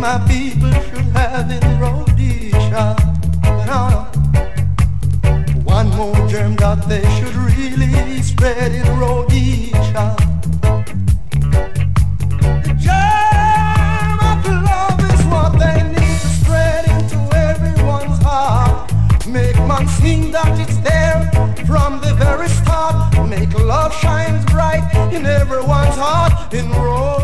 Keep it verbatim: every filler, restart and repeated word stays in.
my people should have in Rhodesia. Now, one more germ that they should really spread in Rhodesia. The germ of love is what they need to spread into everyone's heart. Make man sing that it's there from the very start. Make love shines bright in everyone's heart in Rhodesia.